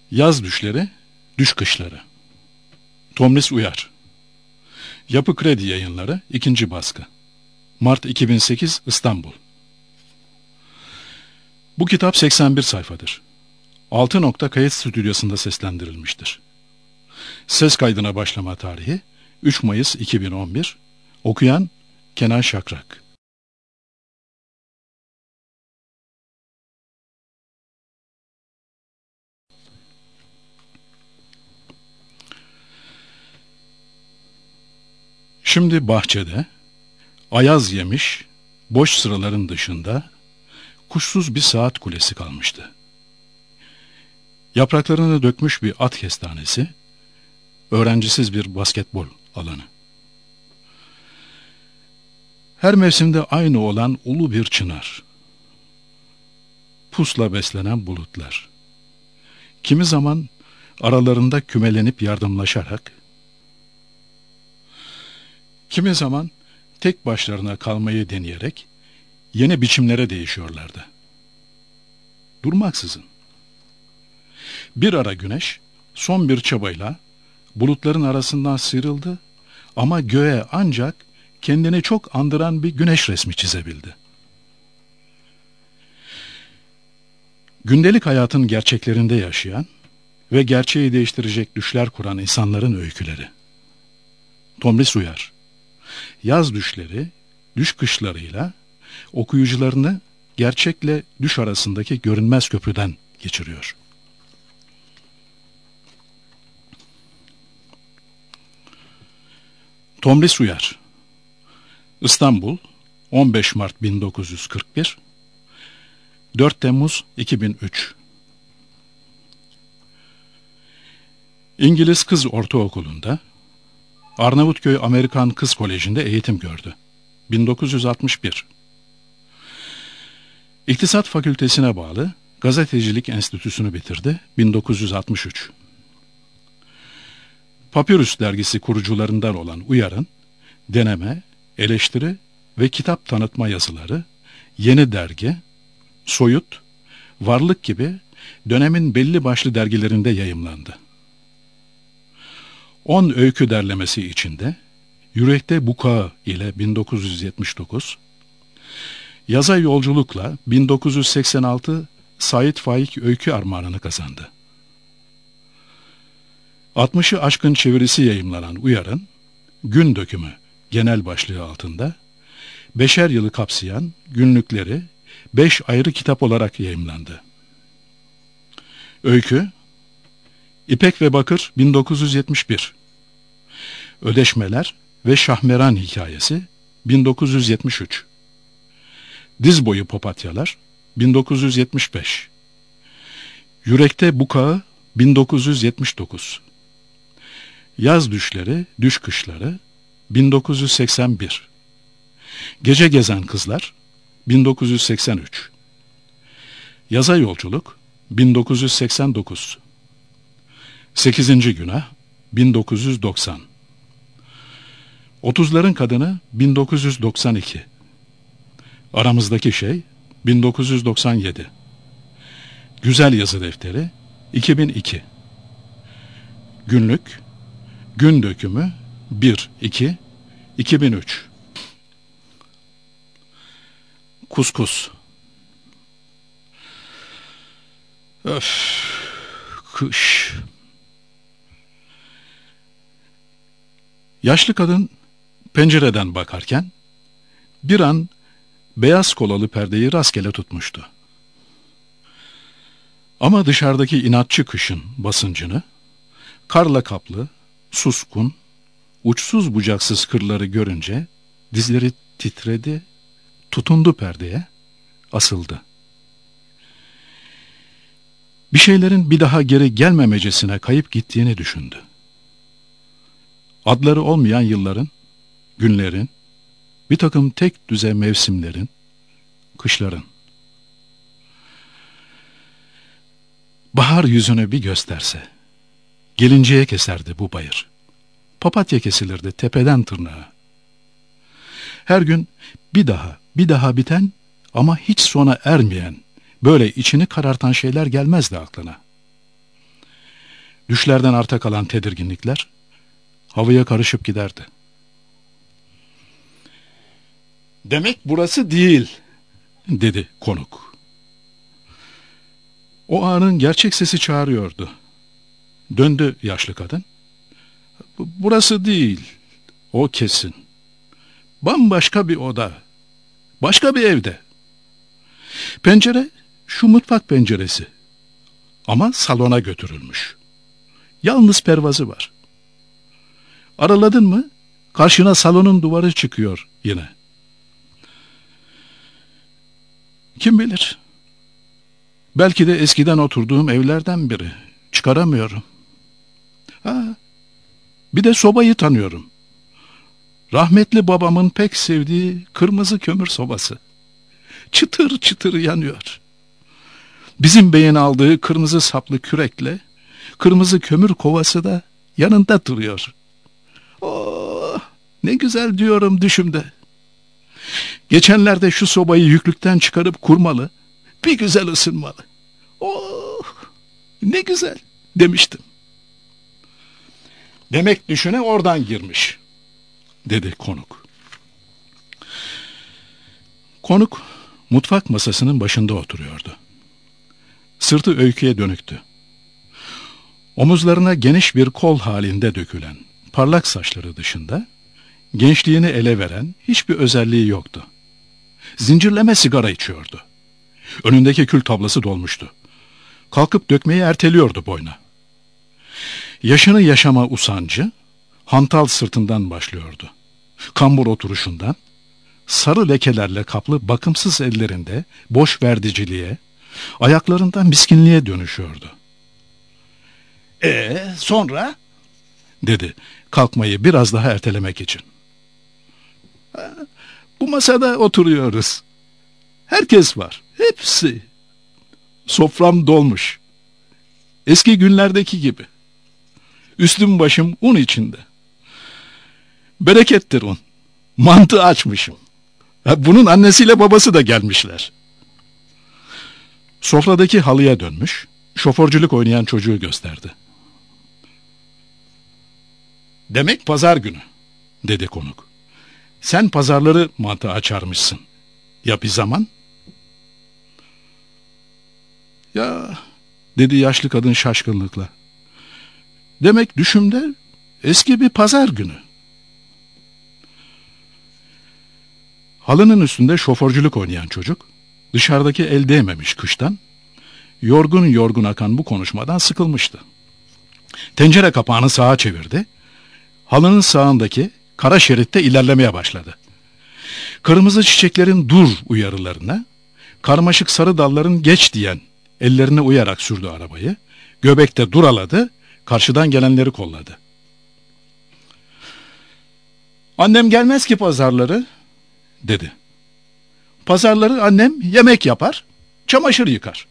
Yaz düşleri, düş kışları. Tomris Uyar. Yapı Kredi Yayınları, 2. baskı. Mart 2008, İstanbul. Bu kitap 81 sayfadır. 6 nokta kayıt stüdyosunda seslendirilmiştir. Ses kaydına başlama tarihi 3 Mayıs 2011. Okuyan Kenan Şakrak. Şimdi bahçede, ayaz yemiş, boş sıraların dışında, kuşsuz bir saat kulesi kalmıştı. Yapraklarını dökmüş bir at kestanesi, öğrencisiz bir basketbol alanı. Her mevsimde aynı olan ulu bir çınar. Pusla beslenen bulutlar. Kimi zaman aralarında kümelenip yardımlaşarak, kimi zaman tek başlarına kalmayı deneyerek yeni biçimlere değişiyorlardı. Durmaksızın. Bir ara güneş son bir çabayla bulutların arasından sıyrıldı ama göğe ancak kendini çok andıran bir güneş resmi çizebildi. Gündelik hayatın gerçeklerinde yaşayan ve gerçeği değiştirecek düşler kuran insanların öyküleri. Tomris Uyar. Yaz düşleri, düş kışlarıyla okuyucularını gerçekle düş arasındaki görünmez köprüden geçiriyor. Tomris Uyar. İstanbul, 15 Mart 1941, 4 Temmuz 2003. İngiliz Kız Ortaokulu'nda, Arnavutköy Amerikan Kız Koleji'nde eğitim gördü. 1961. İktisat Fakültesine bağlı Gazetecilik Enstitüsü'nü bitirdi. 1963. Papyrus dergisi kurucularından olan Uyar'ın deneme, eleştiri ve kitap tanıtma yazıları, Yeni Dergi, Soyut, Varlık gibi dönemin belli başlı dergilerinde yayımlandı. 10 öykü derlemesi içinde Yürekte Bukağı ile 1979, Yaza Yolculukla 1986 Sait Faik Öykü Armağanını kazandı. 60'ı aşkın çevirisi yayımlanan Uyar'ın Gün Dökümü genel başlığı altında 5'er yılı kapsayan günlükleri 5 ayrı kitap olarak yayımlandı. Öykü İpek ve Bakır 1971, Ödeşmeler ve Şahmeran Hikayesi 1973, Diz Boyu Papatyalar 1975, Yürekte Bukağı 1979, Yaz Düşleri, Düş Kışları 1981, Gece Gezen Kızlar 1983, Yaza Yolculuk 1989, 8. Günah 1990, 30'ların Kadını 1992, Aramızdaki Şey 1997, Güzel Yazı Defteri 2002, Günlük, Gün Dökümü 1-2, 2003, Kuskus. Öf, kış. Yaşlı kadın pencereden bakarken bir an beyaz kolalı perdeyi rastgele tutmuştu. Ama dışarıdaki inatçı kışın basıncını, karla kaplı, suskun, uçsuz bucaksız kırları görünce dizleri titredi, tutundu perdeye, asıldı. Bir şeylerin bir daha geri gelmemecesine kayıp gittiğini düşündü. Adları olmayan yılların, günlerin, bir takım tek düze mevsimlerin, kışların. Bahar yüzünü bir gösterse, gelinceye keserdi bu bayır. Papatya kesilirdi tepeden tırnağa. Her gün bir daha biten ama hiç sona ermeyen, böyle içini karartan şeyler gelmezdi aklına. düşlerden arta kalan tedirginlikler havaya karışıp giderdi. "Demek burası değil," dedi konuk. O anın gerçek sesi çağırıyordu. Döndü yaşlı kadın. "Burası değil, o kesin. Bambaşka bir oda, başka bir evde. Pencere şu mutfak penceresi ama salona götürülmüş. Yalnız pervazı var. Araladın mı karşına salonun duvarı çıkıyor yine. Kim bilir? Belki de eskiden oturduğum evlerden biri. Çıkaramıyorum. Bir de sobayı tanıyorum. Rahmetli babamın pek sevdiği kırmızı kömür sobası. Çıtır çıtır yanıyor. Bizim beyin aldığı kırmızı saplı kürekle kırmızı kömür kovası da yanında duruyor. Oh, ne güzel diyorum düşümde. Geçenlerde şu sobayı yüklükten çıkarıp kurmalı, bir güzel ısınmalı. Oh, ne güzel demiştim. Demek düşüne oradan girmiş, dedi konuk. Konuk mutfak masasının başında oturuyordu. Sırtı Öykü'ye dönüktü. Omuzlarına geniş bir kol halinde dökülen parlak saçları dışında gençliğini ele veren hiçbir özelliği yoktu. Zincirleme sigara içiyordu. Önündeki kül tablası dolmuştu. Kalkıp dökmeyi erteliyordu boyuna. Yaşını yaşama usancı, hantal sırtından başlıyordu. Kambur oturuşundan, sarı lekelerle kaplı bakımsız ellerinde boş verdiciliğe, ayaklarından miskinliğe dönüşüyordu. Sonra? Dedi, kalkmayı biraz daha ertelemek için. Bu masada oturuyoruz. Herkes var, hepsi. Sofram dolmuş. Eski günlerdeki gibi. Üstüm başım un içinde. Berekettir un. Mantı açmışım. Bunun annesiyle babası da gelmişler. Sofradaki halıya dönmüş, şoförcülük oynayan çocuğu gösterdi. Demek pazar günü, dedi konuk. Sen pazarları mantı açarmışsın. Ya bir zaman? Ya, dedi yaşlı kadın şaşkınlıkla. Demek düşümde eski bir pazar günü. Halının üstünde şoförcülük oynayan çocuk, dışarıdaki el değmemiş kıştan, yorgun yorgun akan bu konuşmadan sıkılmıştı. Tencere kapağını sağa çevirdi, halının sağındaki kara şeritte ilerlemeye başladı. Kırmızı çiçeklerin dur uyarılarına, karmaşık sarı dalların geç diyen ellerine uyarak sürdü arabayı, göbekte duraladı, karşıdan gelenleri kolladı. Annem gelmez ki pazarları, dedi. Pazarları annem yemek yapar, çamaşır yıkar.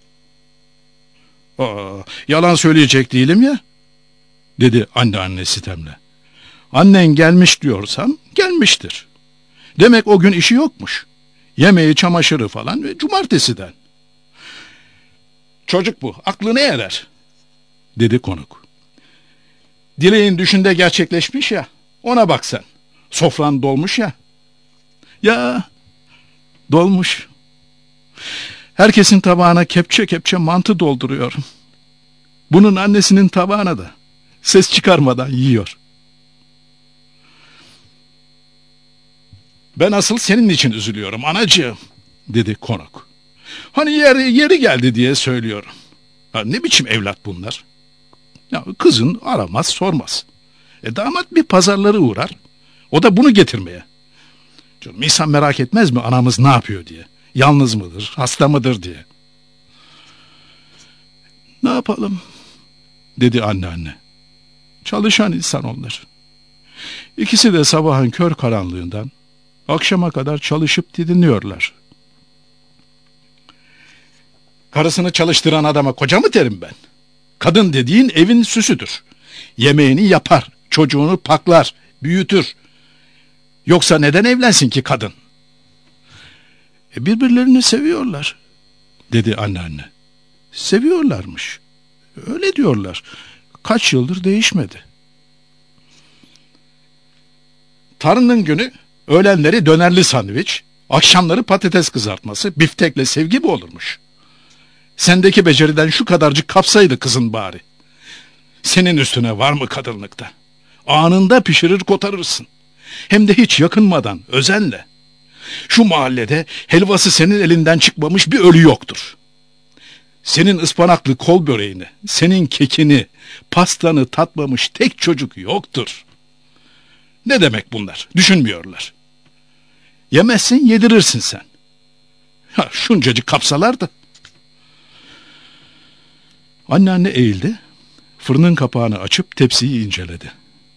Yalan söyleyecek değilim ya, dedi anne sitemle. Annen gelmiş diyorsam gelmiştir. Demek o gün işi yokmuş. Yemeği, çamaşırı falan ve cumartesiden. Çocuk bu, aklına erer, dedi konuk. Dileğin düşünde gerçekleşmiş ya, ona bak sen. Sofran dolmuş ya. Ya, dolmuş. Herkesin tabağına kepçe kepçe mantı dolduruyorum. Bunun annesinin tabağına da ses çıkarmadan yiyor. Ben asıl senin için üzülüyorum anacığım, dedi konuk. Hani yeri geldi diye söylüyorum. Ne biçim evlat bunlar? Ya, kızın aramaz sormaz. Damat bir pazarları uğrar. O da bunu getirmeye. Canım, insan merak etmez mi anamız ne yapıyor diye. Yalnız mıdır, hasta mıdır diye. Ne yapalım, dedi anne. Çalışan insan onlar. İkisi de sabahın kör karanlığından akşama kadar çalışıp didiniyorlar. Karısını çalıştıran adama koca mı derim ben? Kadın dediğin evin süsüdür. Yemeğini yapar, çocuğunu paklar, büyütür. Yoksa neden evlensin ki kadın? Birbirlerini seviyorlar, dedi anne. Seviyorlarmış. Öyle diyorlar. kaç yıldır değişmedi. Tarının günü öğlenleri dönerli sandviç, akşamları patates kızartması, biftekle sevgi mi olurmuş? Sendeki beceriden şu kadarcık kapsaydı kızın bari. Senin üstüne var mı kadınlıkta? Anında pişirir kotarırsın. Hem de hiç yakınmadan, özenle. Şu mahallede helvası senin elinden çıkmamış bir ölü yoktur. Senin ıspanaklı kol böreğini, senin kekini, pastanı tatmamış tek çocuk yoktur. Ne demek bunlar? Düşünmüyorlar. Yemezsin, yedirirsin sen. Ha, şuncacık kapsalardı. Anneanne eğildi, fırının kapağını açıp tepsiyi inceledi.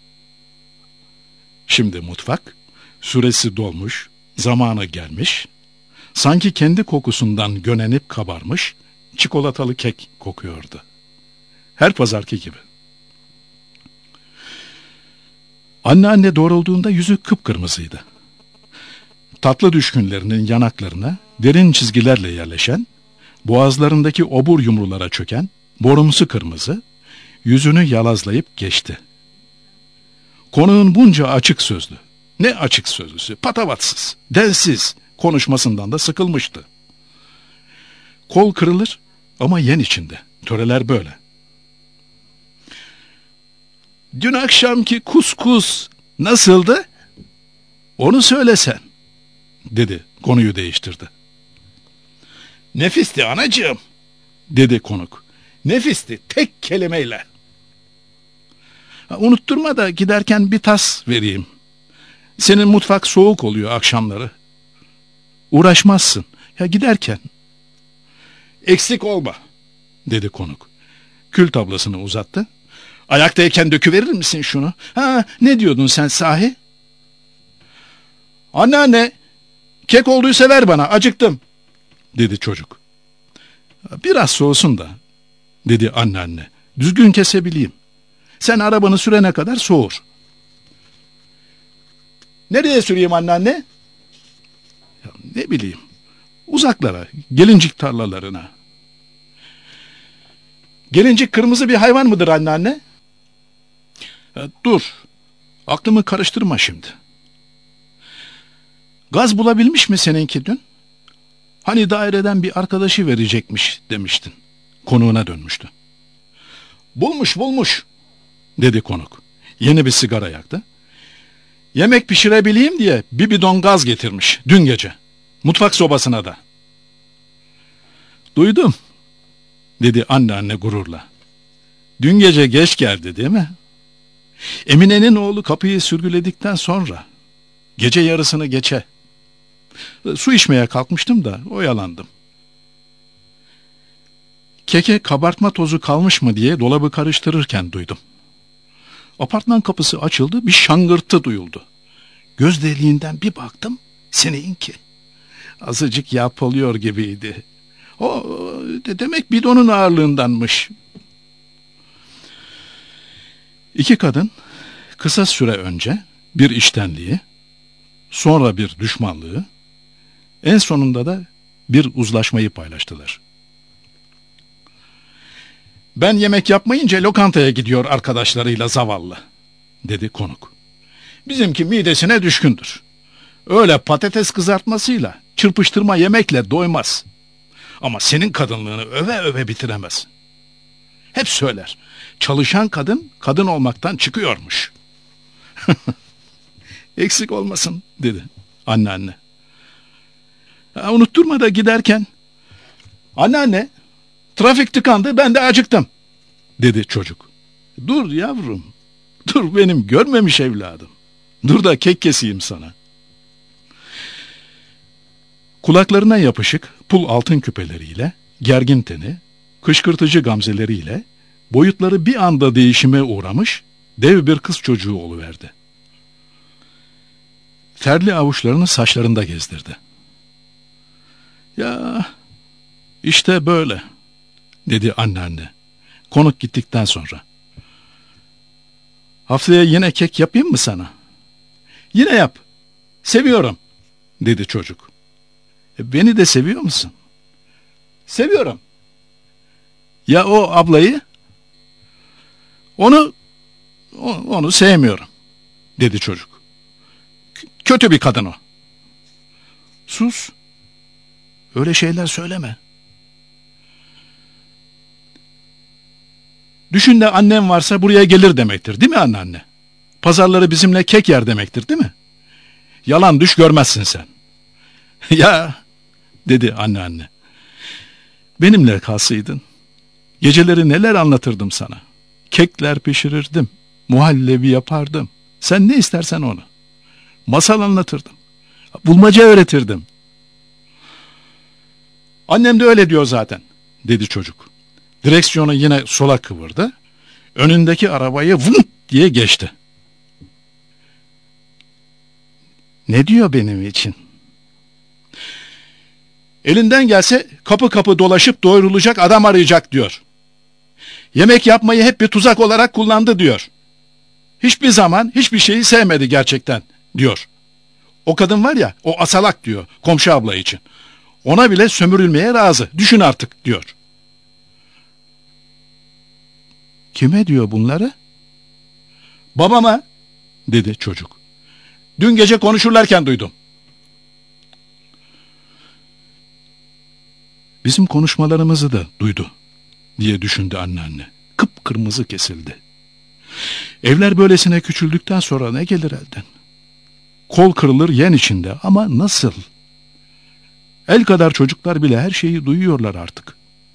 Şimdi mutfak, süresi dolmuş, zamanı gelmiş, sanki kendi kokusundan gönenip kabarmış, çikolatalı kek kokuyordu. Her pazarki gibi. Anneanne doğrulduğunda yüzü kıpkırmızıydı. Tatlı düşkünlerinin yanaklarına derin çizgilerle yerleşen, boğazlarındaki obur yumrulara çöken, borumsu kırmızı, yüzünü yalazlayıp geçti. Konuğun bunca açık sözlü, ne açık sözlüsü, patavatsız, densiz konuşmasından da sıkılmıştı. Kol kırılır ama yen içinde, töreler böyle. Dün akşamki kuskus nasıldı? Onu söylesen, dedi, konuyu değiştirdi. Nefisti anacığım, dedi konuk. Nefisti, tek kelimeyle. Unutturma da giderken bir tas vereyim. Senin mutfak soğuk oluyor akşamları. Uğraşmazsın, ya giderken. Eksik olma, dedi konuk. Kül tablasını uzattı. Ayaktayken döküverir misin şunu? Ha, ne diyordun sen sahi? Anneanne, kek olduysa ver bana, acıktım, dedi çocuk. Biraz soğusun da, dedi anneanne. Düzgün kesebileyim. Sen arabanı sürene kadar soğur. Nereye süreyim anneanne? Ya, ne bileyim, uzaklara, gelincik tarlalarına. Gelincik kırmızı bir hayvan mıdır anneanne? Dur, aklımı karıştırma şimdi. Gaz bulabilmiş mi seninki dün? Hani daireden bir arkadaşı verecekmiş demiştin. Konuğuna dönmüştü. Bulmuş, dedi konuk. Yeni bir sigara yaktı. Yemek pişirebileyim diye bir bidon gaz getirmiş dün gece. Mutfak sobasına da. Duydum, dedi anneanne gururla. Dün gece geç geldi değil mi? Emine'nin oğlu kapıyı sürgüledikten sonra, gece yarısını geçe. Su içmeye kalkmıştım da oyalandım. Keke kabartma tozu kalmış mı diye dolabı karıştırırken duydum. Apartman kapısı açıldı, bir şangırtı duyuldu. Göz deliğinden bir baktım, seninki. Azıcık yalpalıyor gibiydi. O demek bidonun ağırlığındanmış. İki kadın kısa süre önce bir iştenliği, sonra bir düşmanlığı, en sonunda da bir uzlaşmayı paylaştılar. Ben yemek yapmayınca lokantaya gidiyor arkadaşlarıyla zavallı, dedi konuk. Bizimki midesine düşkündür. Öyle patates kızartmasıyla, çırpıştırma yemekle doymaz. Ama senin kadınlığını öve öve bitiremez. Hep söyler, çalışan kadın, kadın olmaktan çıkıyormuş. Eksik olmasın, dedi anneanne. Unutturma da giderken. Anneanne, trafik tıkandı, ben de acıktım, dedi çocuk. Dur yavrum, dur benim görmemiş evladım. Dur da kek keseyim sana. Kulaklarına yapışık pul altın küpeleriyle, gergin teni, kışkırtıcı gamzeleriyle, boyutları bir anda değişime uğramış, dev bir kız çocuğu oluverdi. Terli avuçlarını saçlarında gezdirdi. Ya, işte böyle, dedi anneanne, konuk gittikten sonra. Haftaya yine kek yapayım mı sana? Yine yap, seviyorum, dedi çocuk. Beni de seviyor musun? Seviyorum. Ya o ablayı? Onu sevmiyorum, dedi çocuk. Kötü bir kadın o. Sus. Öyle şeyler söyleme. Düşün de annem varsa buraya gelir demektir, değil mi anneanne? Pazarları bizimle kek yer demektir, değil mi? Yalan düş görmezsin sen. Ya, dedi anneanne. Benimle kalsaydın, geceleri neler anlatırdım sana. Kekler pişirirdim, muhallebi yapardım. Sen ne istersen onu. Masal anlatırdım. Bulmaca öğretirdim. Annem de öyle diyor zaten, dedi çocuk. Direksiyonu yine sola kıvırdı. Önündeki arabayı vum diye geçti. Ne diyor benim için? Elinden gelse kapı kapı dolaşıp doyurulacak adam arayacak diyor. Yemek yapmayı hep bir tuzak olarak kullandı diyor. Hiçbir zaman hiçbir şeyi sevmedi gerçekten diyor. O kadın var ya, o asalak diyor komşu abla için. Ona bile sömürülmeye razı. Düşün artık diyor. Kime diyor bunları? Babama, dedi çocuk. Dün gece konuşurlarken duydum. Bizim konuşmalarımızı da duydu, diye düşündü anneanne. Kıpkırmızı kesildi. Evler böylesine küçüldükten sonra ne gelir elden? Kol kırılır yen içinde, ama nasıl? El kadar çocuklar bile her şeyi duyuyorlar artık.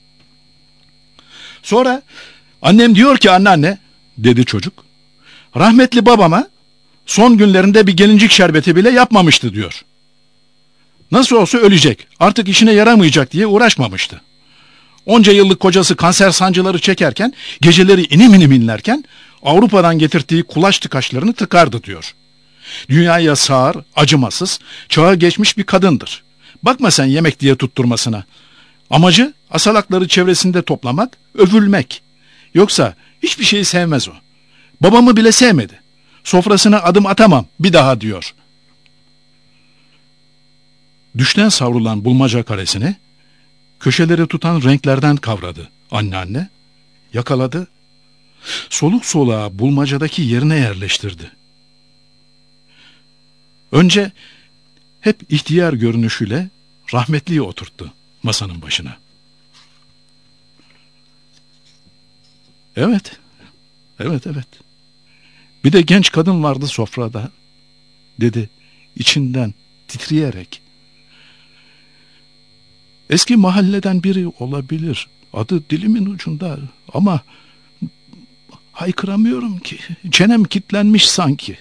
Sonra annem diyor ki anneanne, dedi çocuk, rahmetli babama son günlerinde bir gelincik şerbeti bile yapmamıştı diyor. Nasıl olsa ölecek, artık işine yaramayacak diye uğraşmamıştı. Onca yıllık kocası kanser sancıları çekerken, geceleri inim inim inlerken Avrupa'dan getirdiği kulaç tıkaçlarını tıkardı diyor. Dünyaya sağır, acımasız, çağa geçmiş bir kadındır. Bakma sen yemek diye tutturmasına. Amacı asalakları çevresinde toplamak, övülmek. Yoksa hiçbir şeyi sevmez o. Babamı bile sevmedi. Sofrasına adım atamam bir daha diyor. Düşten savrulan bulmaca karesini köşeleri tutan renklerden kavradı anneanne. Yakaladı. Soluk soluğa bulmacadaki yerine yerleştirdi. Önce hep ihtiyar görünüşüyle rahmetliyi oturttu masanın başına. Evet. Bir de genç kadın vardı sofrada, dedi içinden titreyerek. Eski mahalleden biri olabilir. Adı dilimin ucunda ama haykıramıyorum ki. Çenem kilitlenmiş sanki.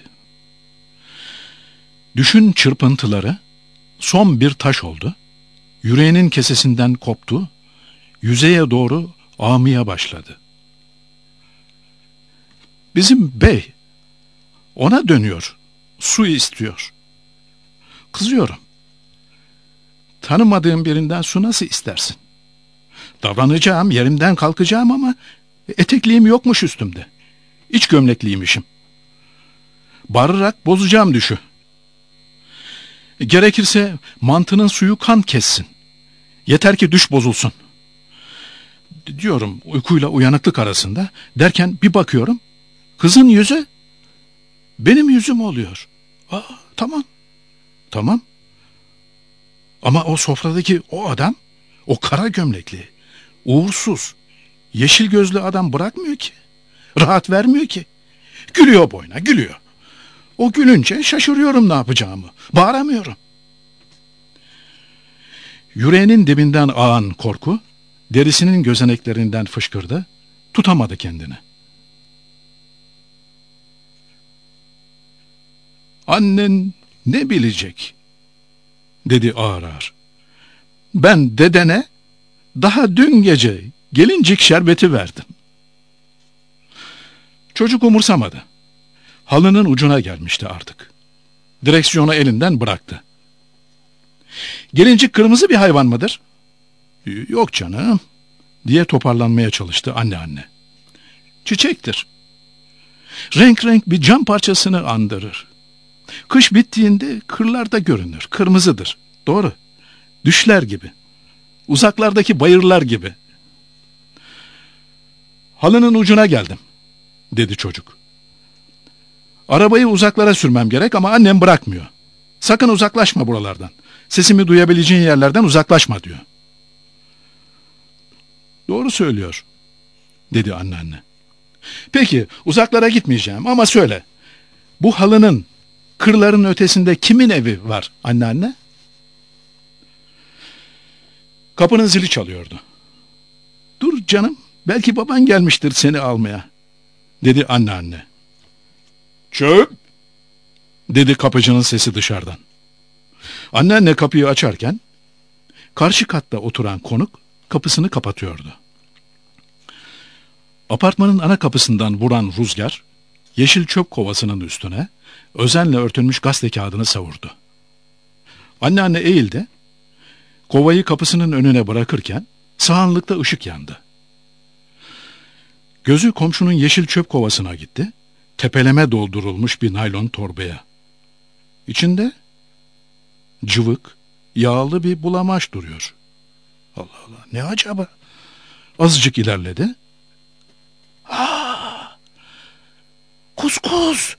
Düşün çırpıntıları son bir taş oldu. Yüreğinin kesesinden koptu. Yüzeye doğru ağmaya başladı. Bizim bey ona dönüyor. Su istiyor. Kızıyorum. Tanımadığım birinden su nasıl istersin? Davranacağım, yerimden kalkacağım ama etekliğim yokmuş üstümde. İç gömlekliymişim. Bağırarak bozacağım düşü. Gerekirse mantının suyu kan kessin. Yeter ki düş bozulsun. Diyorum uykuyla uyanıklık arasında. Derken bir bakıyorum. Kızın yüzü benim yüzüm oluyor. Tamam. Ama o sofradaki o adam, o kara gömlekli, uğursuz, yeşil gözlü adam bırakmıyor ki. Rahat vermiyor ki. Gülüyor boyuna, gülüyor. O gülünce şaşırıyorum ne yapacağımı. Bağıramıyorum. Yüreğinin dibinden ağan korku, derisinin gözeneklerinden fışkırdı. Tutamadı kendini. Annen ne bilecek? Dedi ağır ağır. Ben dedene daha dün gece gelincik şerbeti verdim. Çocuk umursamadı. Halının ucuna gelmişti artık. Direksiyonu elinden bıraktı. Gelincik kırmızı bir hayvan mıdır? Yok canım, diye toparlanmaya çalıştı anne. Çiçektir. Renk renk bir cam parçasını andırır. Kış bittiğinde kırlarda görünür, kırmızıdır. Doğru, düşler gibi, uzaklardaki bayırlar gibi. Halının ucuna geldim, dedi çocuk. Arabayı uzaklara sürmem gerek ama annem bırakmıyor. Sakın uzaklaşma buralardan. Sesimi duyabileceğin yerlerden uzaklaşma diyor. Doğru söylüyor, dedi anneanne. Peki uzaklara gitmeyeceğim ama söyle. Bu halının, kırların ötesinde kimin evi var anneanne? Kapının zili çalıyordu. Dur canım, belki baban gelmiştir seni almaya, dedi anneanne. Çöp, dedi kapıcının sesi dışarıdan. Anneanne kapıyı açarken karşı katta oturan konuk kapısını kapatıyordu. Apartmanın ana kapısından vuran rüzgar yeşil çöp kovasının üstüne özenle örtülmüş gazete kağıdını savurdu. Anneanne eğildi. Kovayı kapısının önüne bırakırken sağanlıkta ışık yandı. Gözü komşunun yeşil çöp kovasına gitti. Tepeleme doldurulmuş bir naylon torbaya. İçinde cıvık, yağlı bir bulamaç duruyor. Allah Allah, ne acaba? Azıcık ilerledi. Kuskus!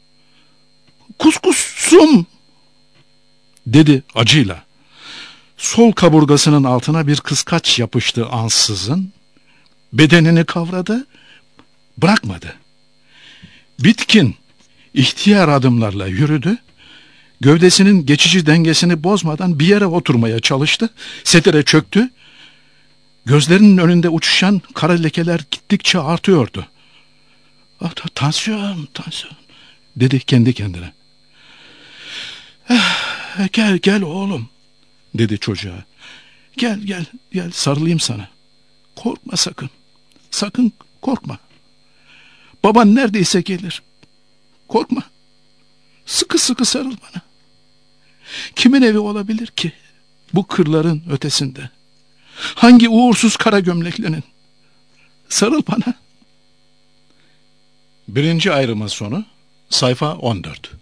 Kuskusum! Dedi acıyla. Sol kaburgasının altına bir kıskaç yapıştı ansızın. Bedenini kavradı, bırakmadı. Bitkin, ihtiyar adımlarla yürüdü. Gövdesinin geçici dengesini bozmadan bir yere oturmaya çalıştı. Setire çöktü. Gözlerinin önünde uçuşan kara lekeler gittikçe artıyordu. Tansiyon, dedi kendi kendine. Gel oğlum, dedi çocuğa. Gel sarılayım sana. Korkma sakın. Sakın korkma. Baban neredeyse gelir. Korkma. Sıkı sıkı sarıl bana. Kimin evi olabilir ki bu kırların ötesinde? Hangi uğursuz kara gömleklinin? Sarıl bana. 1. ayrımın sonu, sayfa 14.